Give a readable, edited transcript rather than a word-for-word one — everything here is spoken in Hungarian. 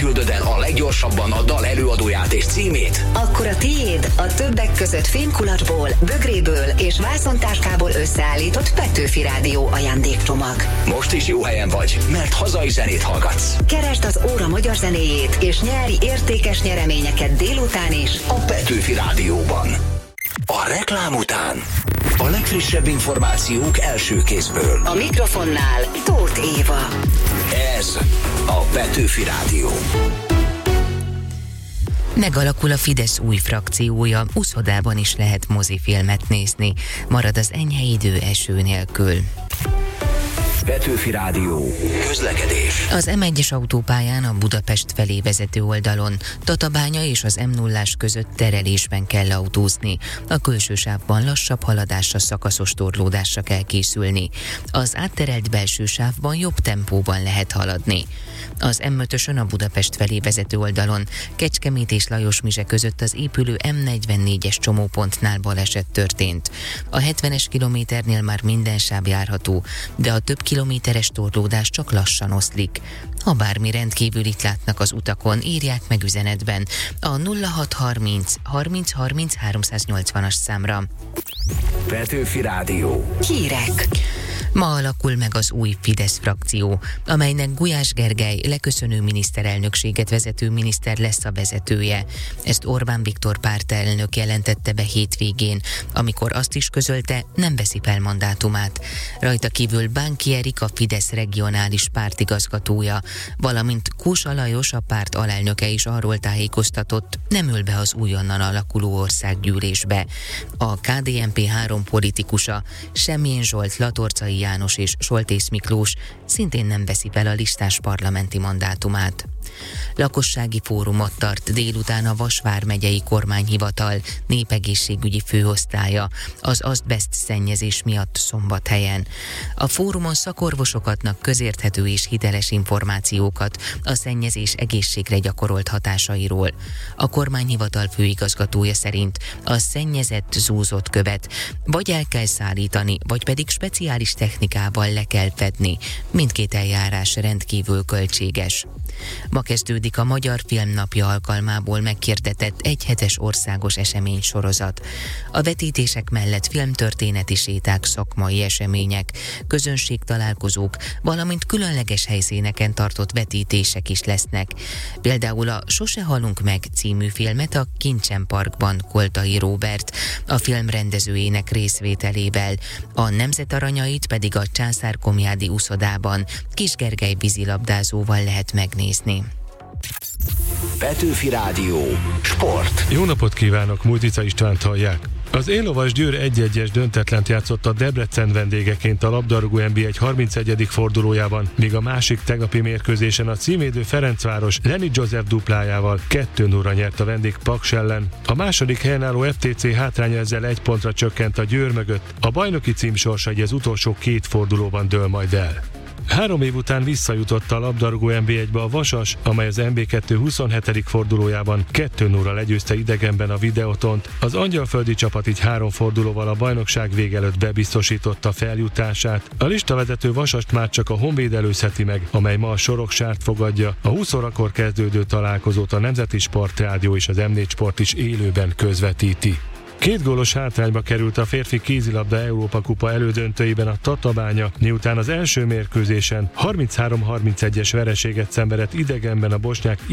küldöd el a leggyorsabban a dal előadóját és címét, akkor a tiéd a többek között fémkulacsból, bögréből és vászontáskából összeállított Petőfi Rádió ajándékcsomag. Most is jó helyen vagy, mert hazai zenét hallgatsz. Keresd az óra magyar zenéjét és nyerj értékes nyereményeket délután is A Petőfi Rádióban. A reklám után a legfrissebb információk első kézből. a mikrofonnál Tóth Éva. Ez a Petőfi Rádió. Megalakul a Fidesz új frakciója, Uszodában is lehet mozifilmet nézni. Marad az enyhe idő eső nélkül. Petőfi Rádió. Közlekedés. Az M1-es autópályán a Budapest felé vezető oldalon Tatabánya és az M0-ás között terelésben kell autózni. A külső sávban lassabb haladásra, szakaszos torlódásra kell készülni. Az átterelt belső sávban jobb tempóban lehet haladni. Az M5-ösön a Budapest felé vezető oldalon Kecskemét és Lajosmizse között az épülő M44-es csomópontnál baleset történt. A 70-es kilométernél már minden sáv járható, de a több kilométeres torlódás csak lassan oszlik. Ha bármi rendkívülit látnak az utakon, írják meg üzenetben a 0630 30 30 380-as számra. Petőfi Rádió. Hírek. Ma alakul meg az új Fidesz frakció, amelynek Gulyás Gergely leköszönő miniszterelnökséget vezető miniszter lesz a vezetője. Ezt Orbán Viktor pártelnök jelentette be hétvégén, amikor azt is közölte, nem veszi fel mandátumát. Rajta kívül Bánki Erik, a Fidesz regionális pártigazgatója, valamint Kósa Lajos, a párt alelnöke is arról tájékoztatott, nem ül be az újonnan alakuló országgyűlésbe. A KDNP 3 politikusa, Semjén Zsolt, Latorcai János és Soltész Miklós szintén nem veszi fel a listás parlamenti mandátumát. Lakossági fórumot tart délután a Vas vármegyei kormányhivatal népegészségügyi főosztálya az azbeszt szennyezés miatt Szombathelyen. A fórumon szakorvosok adnak közérthető és hiteles információkat a szennyezés egészségre gyakorolt hatásairól. A kormányhivatal főigazgatója szerint a szennyezett, zúzott követ vagy el kell szállítani, vagy pedig speciális technikával le kell fedni. Mindkét eljárás rendkívül költséges. Ma kezdődik a Magyar Filmnapja alkalmából meghirdetett egyhetes országos eseménysorozat. A vetítések mellett filmtörténeti séták, szakmai események, közönségtalálkozók, valamint különleges helyszíneken tartott vetítések is lesznek. Például a Sose halunk meg című filmet a Kincsen Parkban Koltai Róbert, a film rendezőjének részvételével, a Nemzetaranyait pedig a Császár-Komjádi úszodában Kis Gergely vízilabdázóval lehet megnézni. Petőfi Rádió. Sport. Jó napot kívánok, Mújtica Istvánt hallják. Az éllovas Győr 1-1-es döntetlent játszott a Debrecen vendégeként a labdarúgó NB1 31. fordulójában, míg a másik tegnapi mérkőzésen a címvédő Ferencváros Lenny Joseph duplájával 2-0-ra nyert a vendég Paks ellen. A második helyen álló FTC hátránya ezzel 1 pontra csökkent a Győr mögött, a bajnoki cím sorsa így az utolsó 2 fordulóban dől majd el. 3 év után visszajutott a labdarúgó NB1-be a Vasas, amely az NB2 27. fordulójában 2-0-ra legyőzte idegenben a Videotont. Az angyalföldi csapat így 3 fordulóval a bajnokság vége előtt bebiztosította feljutását. A listavezető Vasast már csak a Honvéd előzheti meg, amely ma a Soroksárt fogadja. A 20 órakor kezdődő találkozót a Nemzeti Sportrádió és az M4 Sport is élőben közvetíti. 2 gólos hátrányba került a férfi kézilabda Európa-kupa elődöntőiben a Tatabánya, miután az első mérkőzésen 33-31-es vereséget szenvedett idegenben a bosnyák